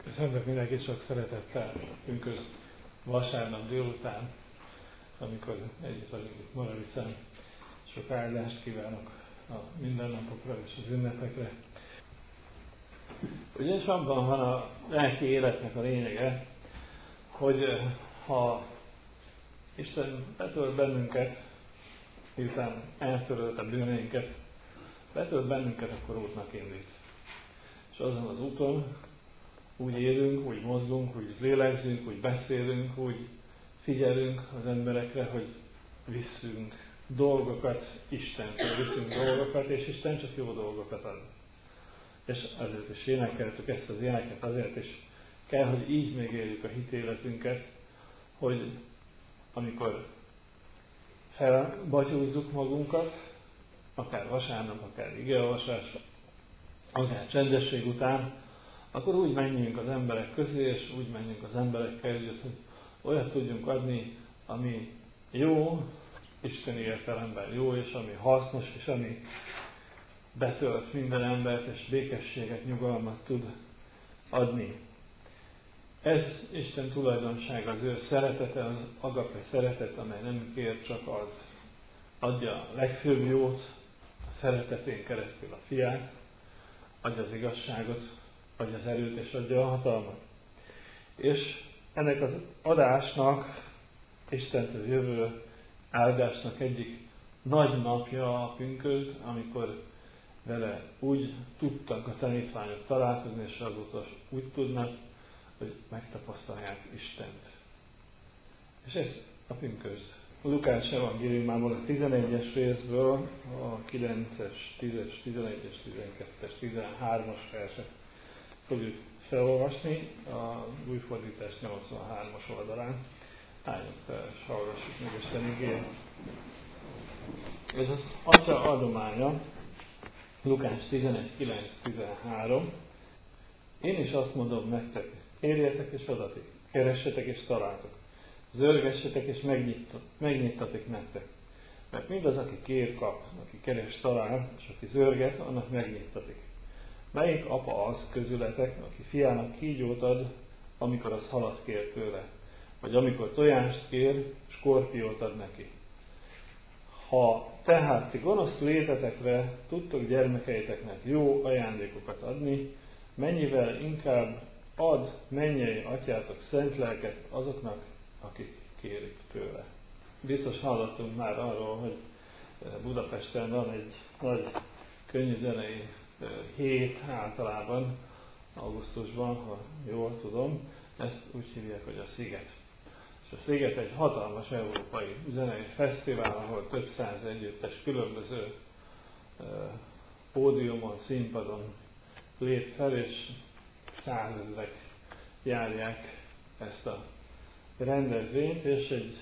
Köszöntök mindenkit sok szeretettel, pünkösd vasárnap délután, amikor együtt vagyunk itt Moravicán. Sok áldást kívánok a mindennapokra és az ünnepekre. Ugyanis abban van a lelki életnek a lényege, hogy ha Isten betölt bennünket, miután eltörölte bűneinket, betölt bennünket, akkor útnak indít. És azon az úton úgy élünk, úgy mozgunk, úgy lélegzünk, úgy beszélünk, úgy figyelünk az emberekre, hogy visszünk dolgokat Istentől, viszünk dolgokat, és Isten csak jó dolgokat ad. És azért is énekeltük ezt az éneket, azért is kell, hogy így megéljük a hitéletünket, hogy amikor felbatyúzzuk magunkat, akár vasárnap, akár igeolvasás, akár csendesség után, akkor úgy menjünk az emberek közé, és úgy menjünk az emberekkel együtt, hogy olyat tudjunk adni, ami jó, isteni értelemben jó, és ami hasznos, és ami betölt minden embert, és békességet, nyugalmat tud adni. Ez Isten tulajdonsága, az ő szeretete, az agape szeretet, amely nem kér, csak ad. Adja a legfőbb jót, a szeretetén keresztül a fiát, adja az igazságot, adja az erőt és adja a hatalmat. És ennek az adásnak, Istentől jövő áldásnak egyik nagy napja a pünkösd, amikor vele úgy tudtak a tanítványok találkozni, és azóta úgy tudnak, hogy megtapasztalják Istent. És ez a pünkösd. A Lukács evangéliumából a 11-es részből a 9-es, 10-es, 11-es, 12-es, 13-as verset fogjuk felolvasni a új fordítás 83-as oldalán. Álljunk fel, és hallgassuk meg Isten igét. Ez az Atya adománya, Lukács 11.9.13. Én is azt mondom nektek, kérjetek és adatik, keressetek és találtok, zörgessetek és megnyittatik nektek. Mert mindaz, aki kér, kap, aki keres, talál, és aki zörget, annak megnyittatik. Melyik apa az közületek, aki fiának kígyót ad, amikor az halat kér tőle? Vagy amikor tojást kér, skorpiót ad neki? Ha tehát ti gonosz létetekre tudtok gyermekeiteknek jó ajándékokat adni, mennyivel inkább ad mennyei atyátok szent lelket azoknak, akik kérik tőle. Biztos hallottunk már arról, hogy Budapesten van egy nagy könnyűzenei hét általában, augusztusban, ha jól tudom, ezt úgy hívják, hogy a Sziget. És a Sziget egy hatalmas európai zenei fesztivál, ahol több száz együttes különböző pódiumon, színpadon lép fel, és százezrek járják ezt a rendezvényt, és egy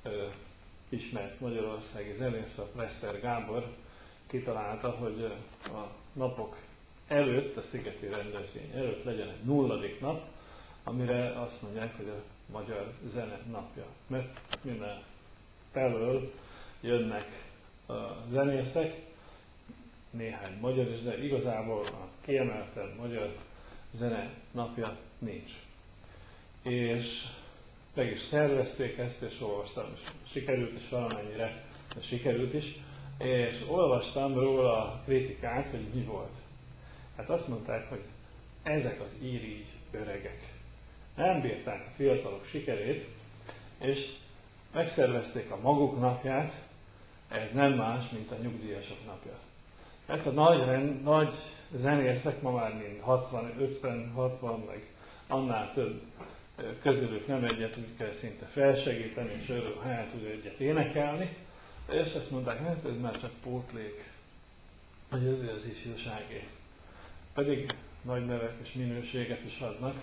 ismert magyarországi zenész, a Presser Gábor kitalálta, hogy a napok előtt, a szigeti rendezvény előtt legyen egy 0. nap, amire azt mondják, hogy a magyar zene napja. Mert minden felől jönnek a zenészek, néhány magyar is, de igazából a kiemelten magyar zene napja nincs. És meg is szervezték ezt, és olvastam, és sikerült is valamennyire, sikerült is, és olvastam róla a kritikát, hogy mi volt. Hát azt mondták, hogy ezek az irigy öregek nem bírták a fiatalok sikerét, és megszervezték a maguk napját, ez nem más, mint a nyugdíjasok napja. Mert a nagy zenészek ma már mind 60, 50, 60, meg annál több közülük nem egyet úgy kell szinte felsegíteni, és örül, hát úgy egyet énekelni, és azt mondták, hát ez már csak pótlék, a jövő az ifjúságé. Pedig nagy nevek és minőséget is adnak,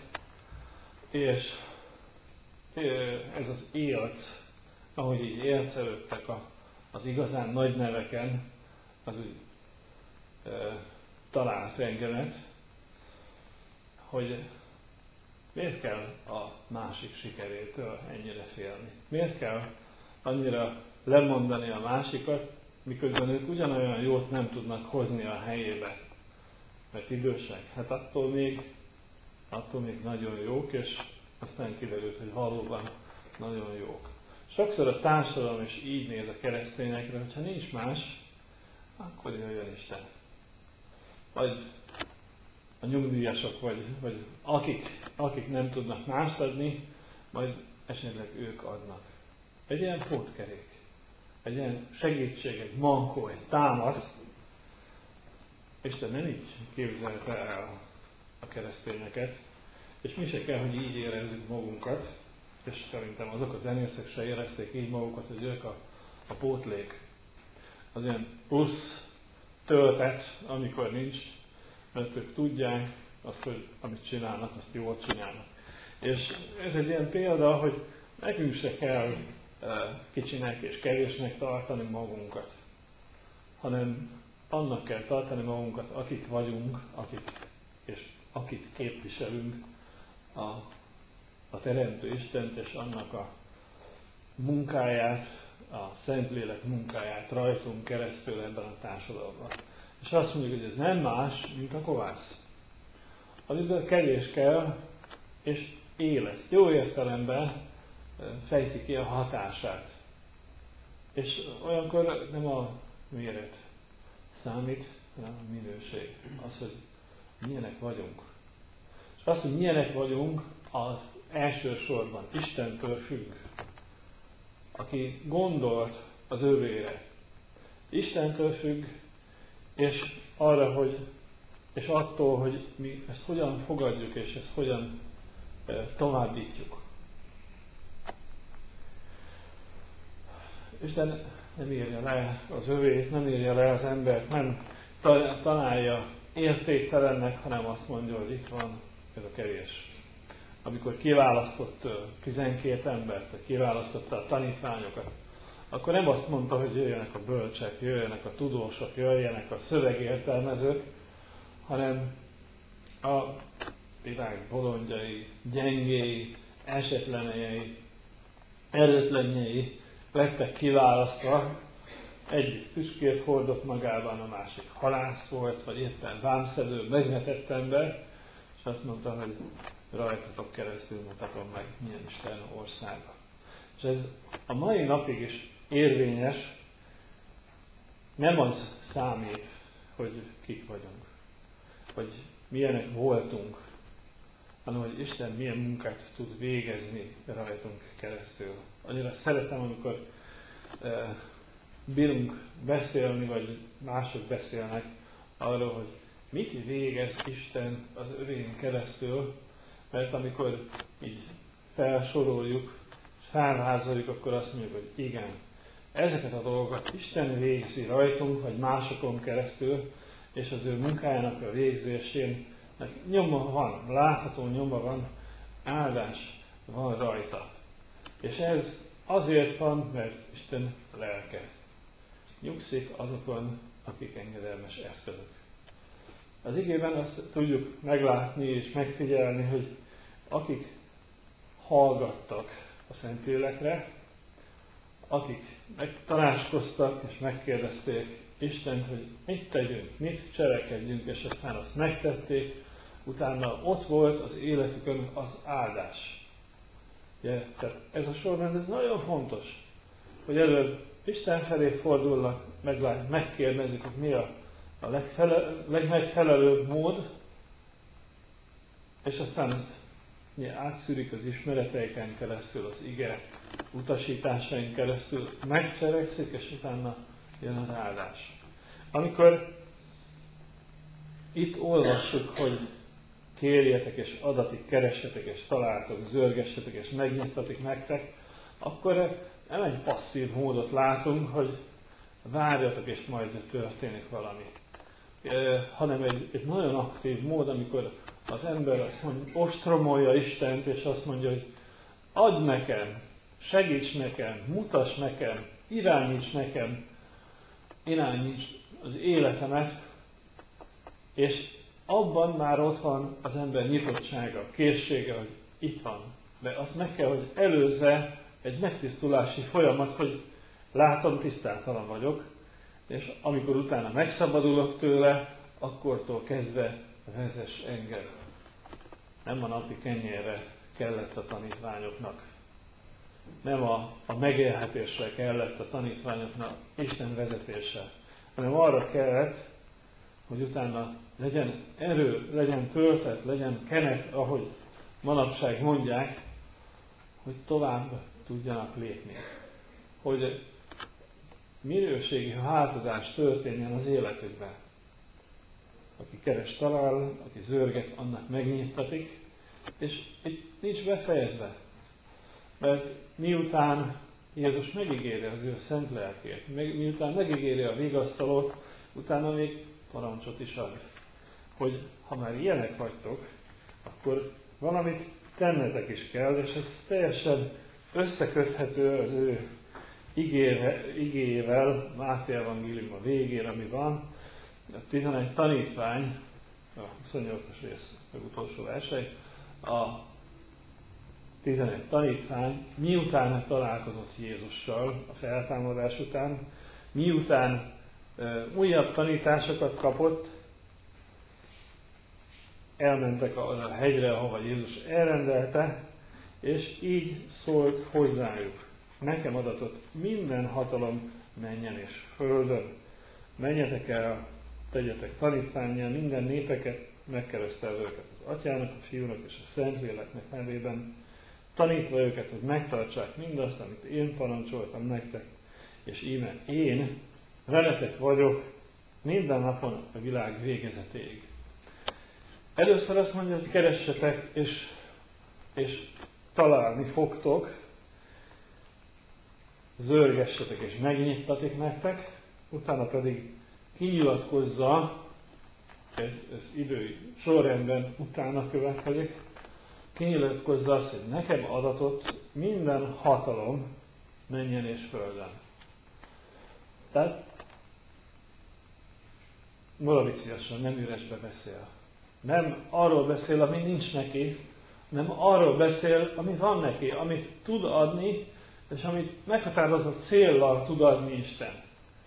és ez az élet, ahogy így élcelődtek az igazán nagy neveken, az úgy talált engemet, hogy miért kell a másik sikerétől ennyire félni? Miért kell annyira lemondani a másikat, miközben ők ugyanolyan jót nem tudnak hozni a helyébe? Mert idősek. Hát attól még attól még nagyon jók, és aztán kiderült, hogy valóban nagyon jók. Sokszor a társadalom is így néz a keresztényekre, hogyha nincs más, akkor jöjjön Isten. Vagy a nyugdíjasok, vagy akik nem tudnak mást adni, majd esetleg ők adnak. Egy ilyen pótkerék, egy ilyen segítség, egy mankó, egy támasz. Isten nem így képzelte el a keresztényeket, és mi se kell, hogy így érezzük magunkat, és szerintem azok a zenészek se érezték így magukat, hogy ők a pótlék. Az ilyen plusz töltet, amikor nincs, mert ők tudják azt, hogy amit csinálnak, azt jól csinálnak. És ez egy ilyen példa, hogy nekünk se kell kicsinek és kevésnek tartani magunkat, hanem annak kell tartani magunkat, akik vagyunk, akit képviselünk, a Teremtő Istent és annak a munkáját, a Szentlélek munkáját rajtunk keresztül ebben a társadalomban. És azt mondjuk, hogy ez nem más, mint a kovász, amiből kevés kell, és éleszt, jó értelemben fejti ki a hatását. És olyankor nem a méret számít, hanem a minőség. Az, hogy milyenek vagyunk. És az, hogy milyenek vagyunk, az elsősorban Istentől függ. Aki gondolt az övére. Istentől függ, és és attól, hogy mi ezt hogyan fogadjuk, és ezt hogyan továbbítjuk. Isten nem írja le az övét, nem írja le az embert, nem találja értéktelennek, hanem azt mondja, hogy itt van ez a kevés. Amikor kiválasztott 12 embert, vagy kiválasztotta a tanítványokat, akkor nem azt mondta, hogy jöjjenek a bölcsek, jöjjenek a tudósok, jöjjenek a szövegértelmezők, hanem a világ bolondjai, gyengéi, esetlenei, erőtlenjei lettek kiválasztva. Egyik tüskét hordott magában, a másik halász volt, vagy éppen vámszedő, megvetett ember, és azt mondta, hogy rajtatok keresztül mutatom meg, milyen Isten országa. És ez a mai napig is érvényes, nem az számít, hogy kik vagyunk, vagy milyenek voltunk, hanem hogy Isten milyen munkát tud végezni rajtunk keresztül. Annyira szeretem, amikor bírunk beszélni, vagy mások beszélnek arról, hogy mit végez Isten az övén keresztül, mert amikor így felsoroljuk, és felvázoljuk, akkor azt mondjuk, hogy igen, ezeket a dolgokat Isten végzi rajtunk, vagy másokon keresztül, és az ő munkájának a végzésén nyoma van, látható nyoma van, áldás van rajta. És ez azért van, mert Isten lelke nyugszik azokon, akik engedelmes eszközök. Az igében azt tudjuk meglátni és megfigyelni, hogy akik hallgattak a Szentlélekre, akik megtanácskoztak és megkérdezték Istent, hogy mit tegyünk, mit cselekedjünk, és aztán azt megtették, utána ott volt az életükön az áldás. Ugye, tehát ez a sorrend, ez nagyon fontos, hogy előbb Isten felé fordulnak, megkérdezik, hogy mi a legmegfelelőbb mód, és aztán átszűrik az ismereteiken keresztül, az ige utasításain keresztül, megcselekszik, és utána jön az áldás. Amikor itt olvassuk, hogy kérjetek és adatik, keressetek és találtok, zörgessetek és megnyitatik nektek, akkor nem egy passzív módot látunk, hogy várjatok és majd történik valami. Hanem egy nagyon aktív mód, amikor az ember azt mondja, ostromolja Istent, és azt mondja, hogy adj nekem, segíts nekem, mutass nekem, irányíts nekem, irányíts az életemet, és abban már ott van az ember nyitottsága, készsége, hogy itt van. De azt meg kell, hogy előzze egy megtisztulási folyamat, hogy látom, tisztátalan vagyok, és amikor utána megszabadulok tőle, akkortól kezdve vezess engem. nem a napi kenyérre kellett a tanítványoknak, nem a megélhetésre kellett a tanítványoknak Isten vezetése, hanem arra kellett, hogy utána legyen erő, legyen töltet, legyen kenet, ahogy manapság mondják, hogy tovább tudjanak lépni. Hogy minőségi változás történjen az életükben. Aki keres, talál, aki zörget, annak megnyittatik, és itt nincs befejezve. Mert miután Jézus megígéri az ő szent lelkét, miután megígéri a vigasztalót, utána még parancsot is ad, hogy ha már ilyenek vagytok, akkor valamit tennetek is kell, és ez teljesen összeköthető az ő igéjével, Máté evangélium a végén, ami van, a 11 tanítvány, a 28-as rész legutolsó verseny, a 11 tanítvány miután találkozott Jézussal a feltámadás után, miután újabb tanításokat kapott, elmentek a hegyre, ahova Jézus elrendelte, és így szólt hozzájuk. Nekem adatott minden hatalom mennyen és földön. Menjetek el, tegyetek tanítvánnyá minden népeket, megkeresztelve őket az Atyának, a Fiúnak és a Szentléleknek nevében, tanítva őket, hogy megtartsák mindazt, amit én parancsoltam nektek, és íme én veletek vagyok minden napon a világ végezetéig. Először azt mondja, hogy keressetek, és találni fogtok, zörgessetek és megnyittatik nektek, utána pedig kinyilatkozza, ez idő sorrendben utána következik, kinyilatkozza azt, hogy nekem adatott minden hatalom mennyen és földön. Tehát moraviciasan, nem üresbe beszél. Nem arról beszél, ami nincs neki, hanem arról beszél, ami van neki, amit tud adni, és amit meghatározott céllal tud adni Isten.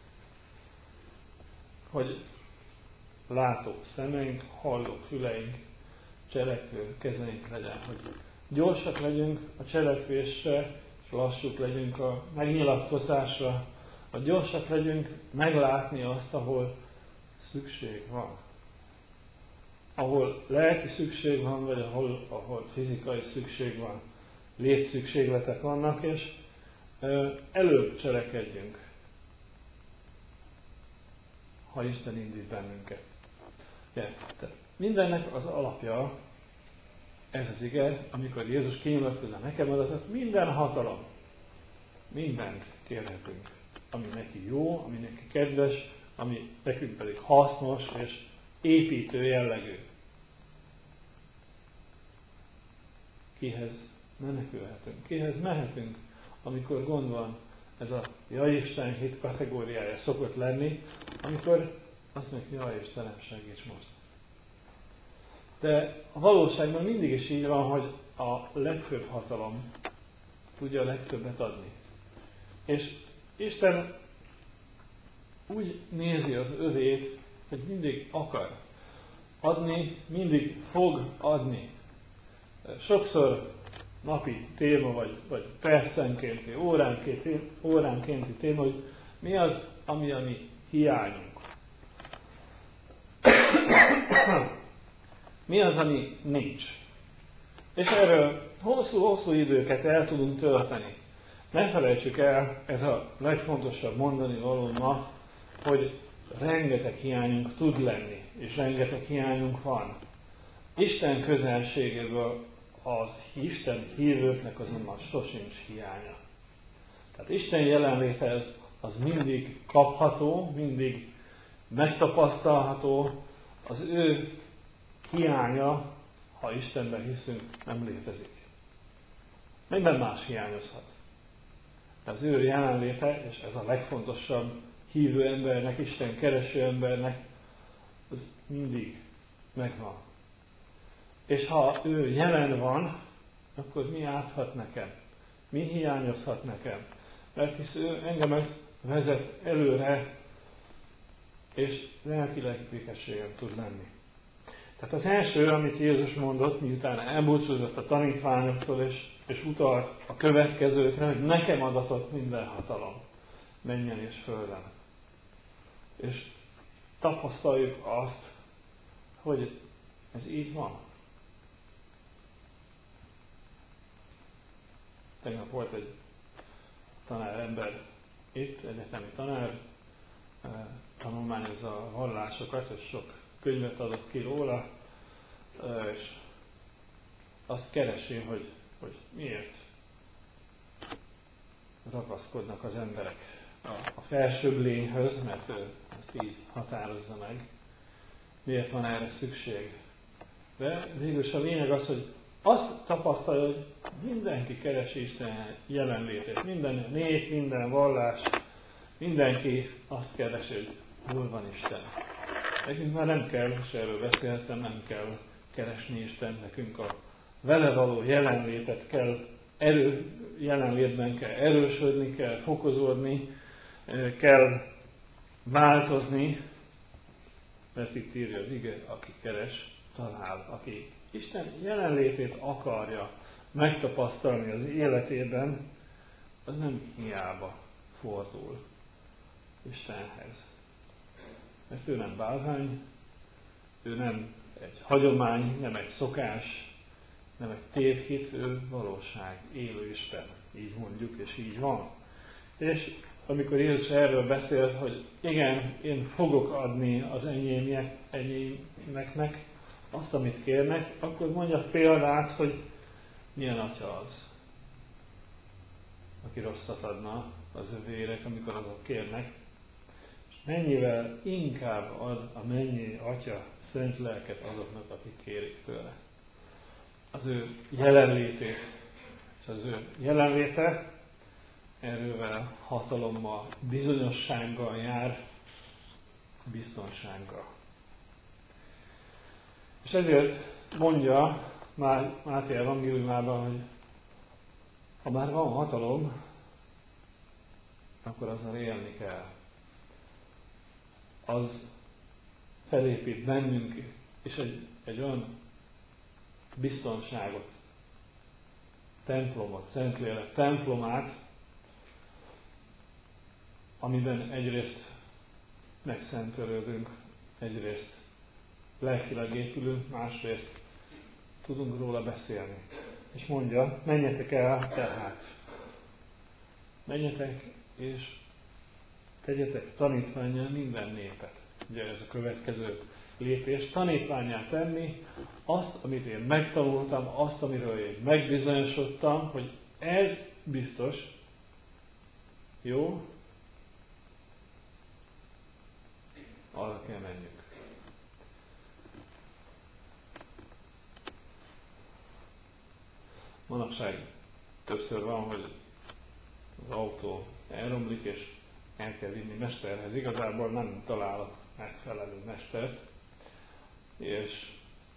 Hogy látó szemeink, halló füleink, cselekvő kezeink legyen, hogy gyorsak legyünk a cselekvésre, és lassúk legyünk a megnyilatkozásra, hogy gyorsak legyünk meglátni azt, ahol szükség van. Ahol lelki szükség van, vagy ahol fizikai szükség van, létszükségletek vannak, és előbb cselekedjünk, ha Isten indít bennünket. Tehát mindennek az alapja, ez az ige, amikor Jézus kinyilatkozza, nekem adatott minden hatalom, mindent kérhetünk, ami neki jó, ami neki kedves, ami nekünk pedig hasznos és építő jellegű. Kihez menekülhetünk, kihez mehetünk, amikor gond van. Ez a jaj Isten hit kategóriája szokott lenni, amikor azt mondjuk, jaj Istenem, segíts most. De a valóságban mindig is így van, hogy a legfőbb hatalom tudja a legtöbbet adni. És Isten úgy nézi az övét, hogy mindig akar adni, mindig fog adni. Sokszor napi téma, vagy percenkénti, óránkénti téma, hogy mi az, ami a mi hiányunk. Mi az, ami nincs. És erről hosszú időket el tudunk tölteni. Ne felejtsük el, ez a legfontosabb mondani való ma, hogy rengeteg hiányunk tud lenni, és rengeteg hiányunk van. Isten közelségéből az Isten hívőknek azonban sosincs hiánya. Tehát Isten jelenléte az mindig kapható, mindig megtapasztalható, az ő hiánya, ha Istenben hiszünk, nem létezik. Minden más hiányozhat. Az ő jelenléte, és ez a legfontosabb hívő embernek, Isten kereső embernek, az mindig megvan. És ha ő jelen van, akkor mi árthat nekem? Mi hiányozhat nekem? Mert hisz ő engemet vezet előre, és lelkileg békességem tud lenni. Tehát az első, amit Jézus mondott, miután elbúcsúzott a tanítványoktól, és utalt a következőkre, hogy nekem adatott minden hatalom, mennyen és földön. És tapasztaljuk azt, hogy ez így van. Tegnap volt egy tanárember itt, egyetemi tanár, tanulmányozza a vallásokat, és sok könyvet adott ki róla, és azt keresi, hogy miért ragaszkodnak az emberek a felsőbb lényhöz, mert ő ezt így határozza meg. Miért van erre szükség? De végülis a lényeg az, hogy azt tapasztalja, hogy mindenki keresi Isten jelenlétét. Minden nép, minden vallás, mindenki azt keresi, hogy hol van Isten. Nekünk már nem kell, és erről beszéltem, nem kell keresni Isten, nekünk a vele való jelenlétet kell, jelenlétben kell erősödni, kell fokozódni, kell változni, mert itt írja az ige, aki keres, talál, aki Isten jelenlétét akarja megtapasztalni az életében, az nem hiába fordul Istenhez. Mert ő nem bálvány, ő nem egy hagyomány, nem egy szokás, nem egy tévhit, ő valóság, élő Isten. Így mondjuk, és így van. És amikor Jézus erről beszélt, hogy igen, én fogok adni az enyémeknek azt, amit kérnek, akkor mondja példát, hogy milyen atya az, aki rosszat adna az övének, amikor azok kérnek, és mennyivel inkább ad a mennyei atya szent lelket azoknak, akik kérik tőle. Az ő jelenlétét, és az ő jelenléte erővel, hatalommal, bizonyossággal jár, biztonsággal. És ezért mondja Máté evangéliumában, hogy ha már van hatalom, akkor azzal élni kell. Az felépít bennünk, és egy olyan biztonságot, templomot, Szentlélek templomát, amiben egyrészt megszentelődünk, egyrészt lelkileg épülünk, másrészt tudunk róla beszélni. És mondja, menjetek el tehát. Menjetek és tegyetek tanítvánnyá minden népet. Ugye ez a következő lépés. Tanítvánnyá tenni azt, amit én megtanultam, azt, amiről én megbizonyosodtam, hogy ez biztos, jó, arra kell menjünk. Manapság többször van, hogy az autó elromlik, és el kell vinni mesterhez. Igazából nem találok megfelelő mestert, és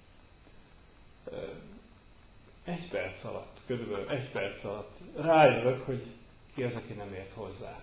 körülbelül egy perc alatt rájövök, hogy ki az, aki nem ért hozzá.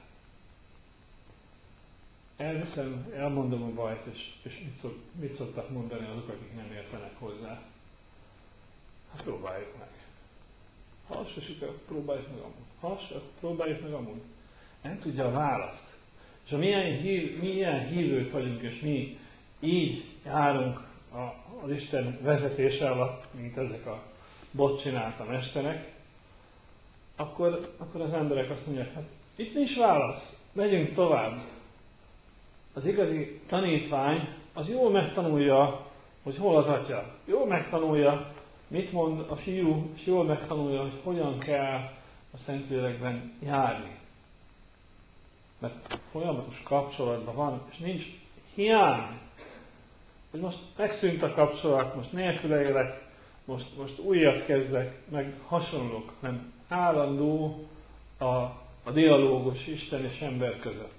Elviszem, elmondom a bajt, és mit szoktak mondani azok, akik nem értenek hozzá? Hát próbáljuk meg. Ha se sikerül, próbáljuk meg amúgy. Ha se, próbáljuk meg amúgy. Nem tudja a választ. És ha mi ilyen hívők vagyunk, és mi így járunk az Isten vezetése alatt, mint ezek a bot csinálta mesterek, akkor az emberek azt mondják, hát itt nincs válasz, megyünk tovább. Az igazi tanítvány az jól megtanulja, hogy hol az atya. Jól megtanulja, mit mond a fiú, és jól megtanulja, hogy hogyan kell a Szentlélekben járni. Mert folyamatos kapcsolatban van, és nincs hiány. Hogy most megszűnt a kapcsolat, most nélküle élek, most újat kezdek, meg hasonlók, nem állandó a dialógus Isten és ember között.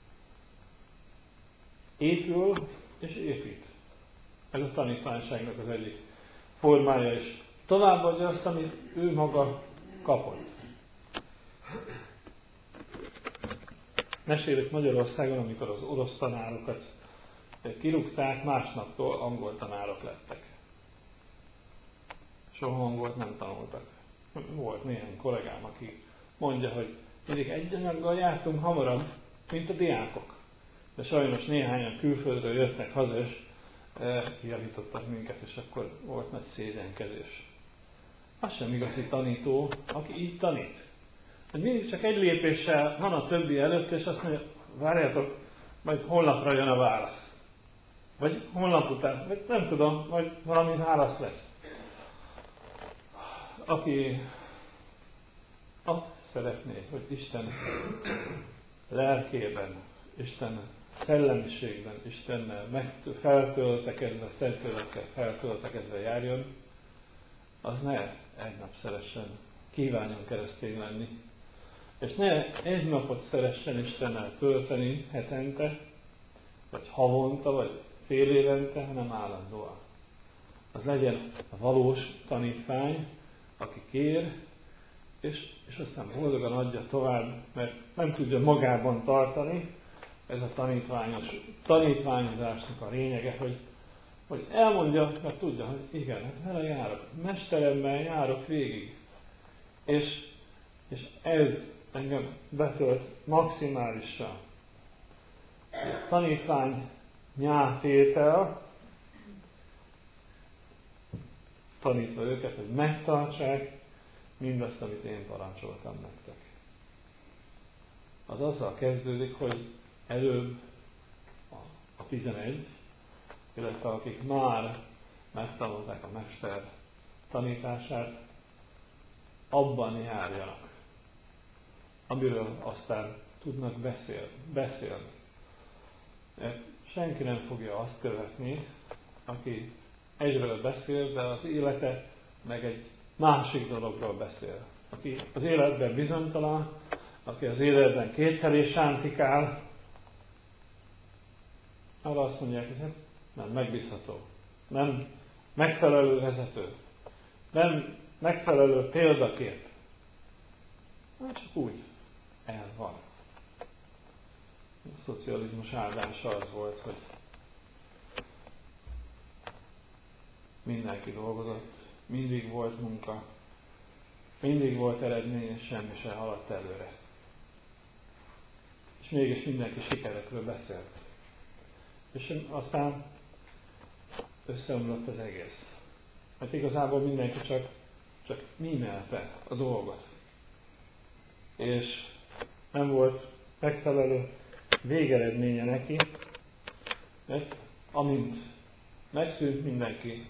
Épül és épít. Ez a tanítványságnak az egyik formája is. Továbbadja azt, amit ő maga kapott. Mesélek Magyarországon, amikor az orosz tanárokat kirúgták, másnaptól angol tanárok lettek. soha hangot nem tanultak. Volt néhány kollégám, aki mondja, hogy mindig egy anyaggal jártunk hamarabb, mint a diákok. De sajnos néhányan külföldről jöttek haza, és kijavítottak minket, és akkor volt nagy szégyenkezés. Az sem igazi tanító, aki így tanít. Mindig csak egy lépéssel van a többi előtt, és azt mondja, várjátok, majd holnapra jön a válasz. Vagy holnap után, vagy nem tudom, majd valami válasz lesz. Aki azt szeretné, hogy Isten lelkében, Isten szellemiségben, Istennel feltöltekezve, Szentlélekkel feltöltekezve járjon, az ne egy nap szeressen, kívánjon keresztény lenni. És ne egy napot szeressen Istennel tölteni hetente, vagy havonta, vagy fél évente, hanem állandóan. Az legyen a valós tanítvány, aki kér, és aztán boldogan adja tovább, mert nem tudja magában tartani. Ez a tanítványozásnak a lényege, hogy elmondja, mert tudja, hogy igen, hát vele járok, mesteremmel járok végig. És ez engem betölt maximálisan. A tanítvány nyátétel, tanítva őket, hogy megtartsák mindazt, amit én parancsoltam nektek. Az azzal kezdődik, hogy előbb a 11, illetve akik már megtanulták a mester tanítását, abban járjanak, amiről aztán tudnak beszélni. Mert senki nem fogja azt követni, aki egyről beszél, de az élete meg egy másik dologról beszél. Aki az életben bizonytalan, aki az életben kétfelé sántikál, arra azt mondják, hogy hát nem megbízható, nem megfelelő vezető, nem megfelelő példakép. Hát csak úgy el van. A szocializmus áldása az volt, hogy mindenki dolgozott, mindig volt munka, mindig volt eredmény, és semmi sem haladt előre. És mégis mindenki sikerekről beszélt. És aztán összeomlott az egész. Mert igazából mindenki csak mímelte a dolgot. És nem volt megfelelő végeredménye neki, mert amint megszűnt, mindenki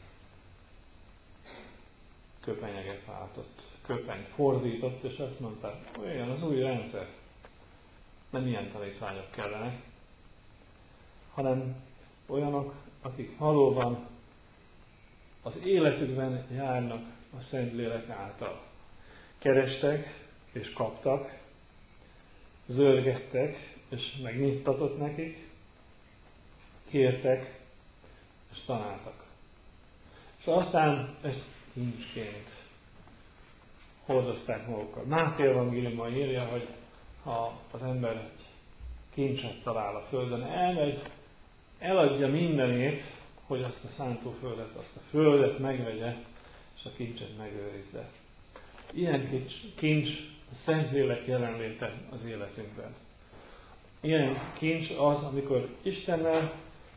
köpenyeget váltott, köpenyt fordított, és azt mondta, olyan az új rendszer. Nem ilyen tanítványok kellenek, hanem olyanok, akik valóban az életükben járnak a Szentlélek által. Kerestek és kaptak, zörgettek és megnyittatott nekik, kértek és tanáltak. És aztán ezt kincsként hordozták magukkal. Máté evangéliuma írja, hogy ha az ember egy kincset talál a földön, elmegy, eladja mindenét, hogy azt a szántóföldet, azt a földet megvegye, és a kincset megőrizze. Ilyen kincs a Szentlélek jelenléte az életünkben. Ilyen kincs az, amikor Istennel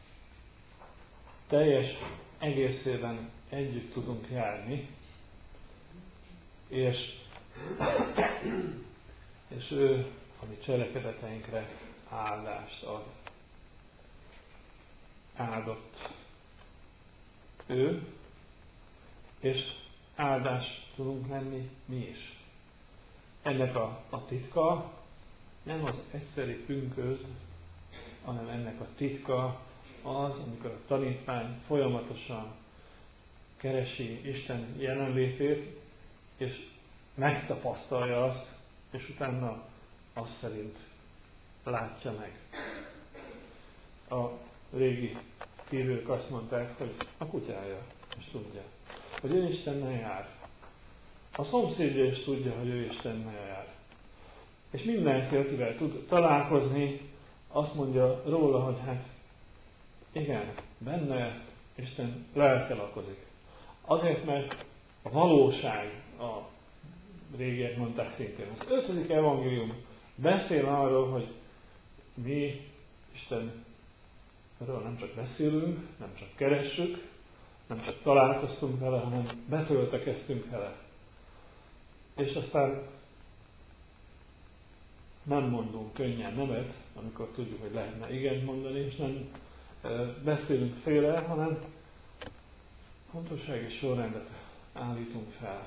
teljes egészében együtt tudunk járni, és ő a mi cselekedeteinkre áldást ad. Áldott ő, és áldást tudunk lenni mi is. Ennek a titka nem az egyszeri pünkösd, hanem ennek a titka az, amikor a tanítvány folyamatosan keresi Isten jelenlétét, és megtapasztalja azt, és utána azt szerint látja meg. A régi hívők azt mondták, hogy a kutyája is tudja, hogy ő Istennel jár. A szomszédja is tudja, hogy ő Istennel jár. És mindenki, akivel tud találkozni, azt mondja róla, hogy hát igen, benne Isten lelke lakozik. Azért, mert a valóság, a régiek mondták szintén. Az 5. evangélium beszél arról, hogy mi Istenről nem csak beszélünk, nem csak keressük, nem csak találkoztunk vele, hanem betöltekeztünk vele. És aztán nem mondunk könnyen nemet, amikor tudjuk, hogy lehetne igent mondani, és nem beszélünk félre, hanem fontossági sorrendet állítunk fel.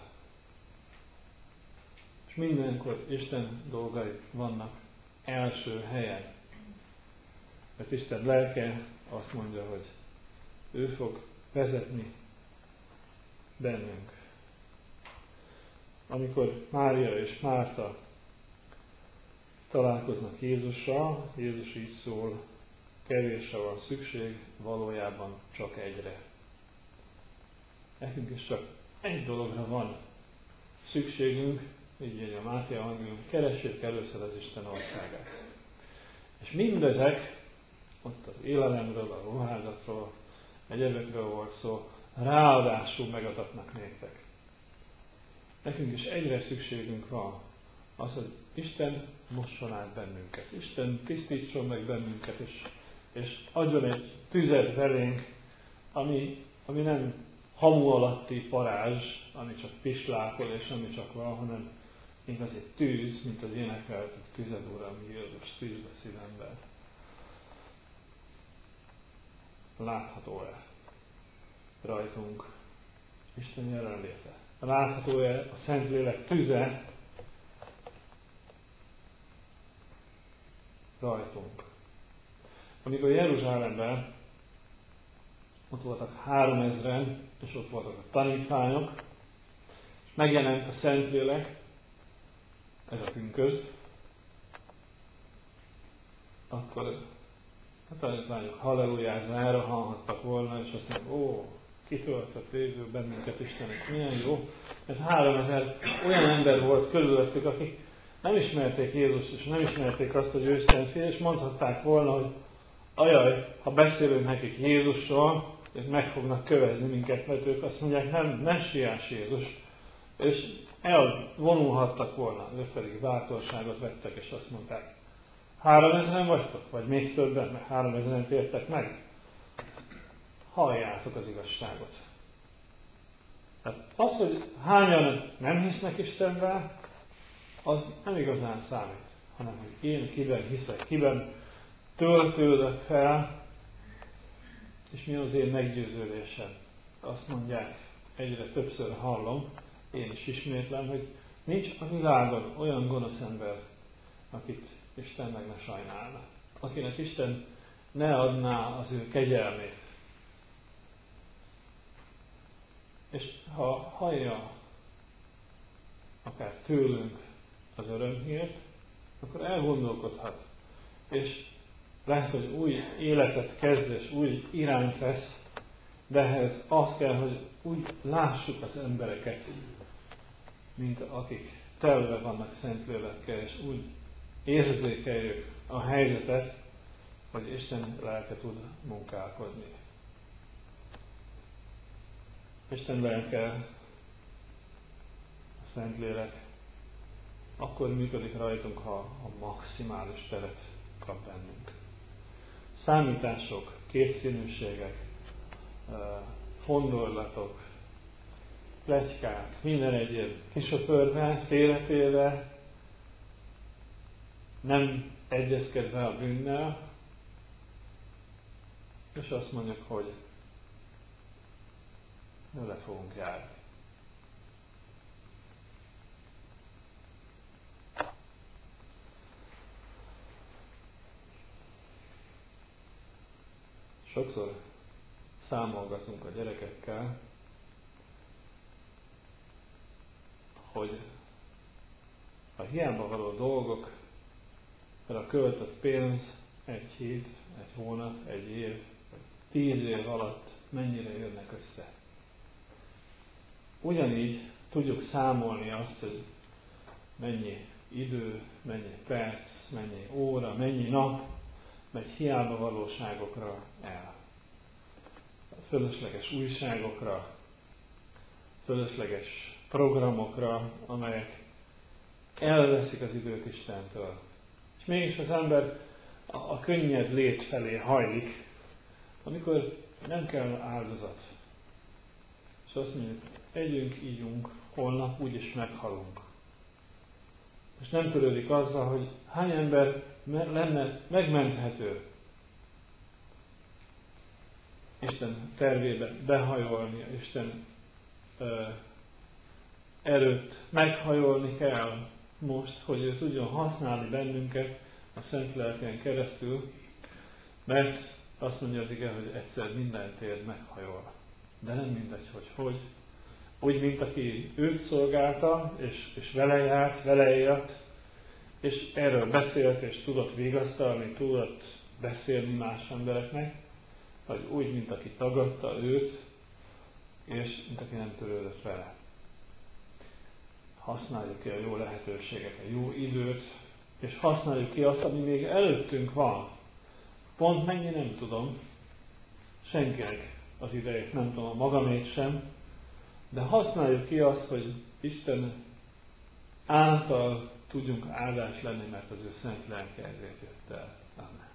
És mindenkor Isten dolgai vannak első helyen. Mert Isten lelke azt mondja, hogy ő fog vezetni bennünk. Amikor Mária és Márta találkoznak Jézussal, Jézus így szól, kevésre van szükség, valójában csak egyre. Nekünk is csak egy dologra van szükségünk, így írja a Máté evangélium, keressék először az Isten országát. És mindezek, ott az élelemről, a ruházatról, egyebekről volt szó, ráadásul megadatnak néktek. Nekünk is egyre szükségünk van, az, hogy Isten mosson át bennünket. Isten tisztítson meg bennünket, és adjon egy tüzet belénk, ami nem hamu alatti parázs, ami csak pislákol, és ami csak van, hanem igazi tűz, mint az énekeltük tüzed, Uram, Jézus, szívd a szívemben. Látható-e rajtunk Isten jelenléte? Látható-e a Szentlélek tüze rajtunk? Amikor Jeruzsálemben ott voltak 3000-en, és ott voltak a tanítványok, és megjelent a Szentlélek, ez a pünkösd, akkor a tanítványok hallelujázva elrohanhattak volna, és azt mondják, ó, kitöltött végül bennünket Istennek, milyen jó. Mert 3000 olyan ember volt körülöttük, akik nem ismerték Jézust, és nem ismerték azt, hogy ő Szentfél, és mondhatták volna, hogy ajaj, ha beszélünk nekik Jézusról, ők meg fognak kövezni minket, mert ők azt mondják, nem, messiás Jézus. És elvonulhattak volna, ők pedig bátorságot vettek, és azt mondták, 3000-en vagytok? Vagy még többen, mert 3000-en tértek meg? Halljátok az igazságot. Tehát az, hogy hányan nem hisznek Istenben, az nem igazán számít, hanem hogy én kiben hiszek, kiben töltődök fel, és mi az én meggyőződésem. Azt mondják, egyre többször hallom, én is ismétlem, hogy nincs a világon olyan gonosz ember, akit Isten meg ne sajnálna. Akinek Isten ne adná az ő kegyelmét. És ha hallja akár tőlünk az örömhírt, akkor elgondolkodhat. És lehet, hogy új életet kezd, és új irányt vesz, de ehhez az kell, hogy úgy lássuk az embereket, mint akik telve vannak Szentlélekkel, és úgy érzékeljük a helyzetet, hogy Isten lelke tud munkálkodni. Isten lelke, a Szentlélek akkor működik rajtunk, ha a maximális teret kap bennünk. Számítások, kétszínűségek, fondorlatok, pletykák, minden egyéb kisöpörve, félretéve, nem egyezkedve a bűnnel, és azt mondjuk, hogy le fogunk járni. Sokszor számolgatunk a gyerekekkel, hogy a hiába való dolgok, mert a költött pénz egy hét, egy hónap, egy év, 10 év alatt mennyire jönnek össze. Ugyanígy tudjuk számolni azt, hogy mennyi idő, mennyi perc, mennyi óra, mennyi nap megy hiába valóságokra el. A fölösleges újságokra, fölösleges programokra, amelyek elveszik az időt Istentől. És mégis az ember a könnyed lét felé hajlik, amikor nem kell áldozat. És azt mondjuk, együnk, ígyunk, holnap úgyis meghalunk. És nem törődik azzal, hogy hány ember lenne megmenthető Isten tervébe behajolni, Isten előtt meghajolni kell most, hogy ő tudjon használni bennünket a Szent Lelken keresztül, mert azt mondja az ige, hogy egyszer mindentért meghajol. De nem mindegy, hogy. Úgy, mint aki őt szolgálta, és vele járt, vele élt, és erről beszélt, és tudott vigasztalni, tudott beszélni más embereknek, vagy úgy, mint aki tagadta őt, és mint aki nem törődött vele. Használjuk ki a jó lehetőséget, a jó időt, és használjuk ki azt, ami még előttünk van. Pont mennyi nem tudom, senkinek az idejét nem tudom, a magamét sem, de használjuk ki azt, hogy Isten által tudjunk áldás lenni, mert az ő szent lelke ezért jött el. Amen.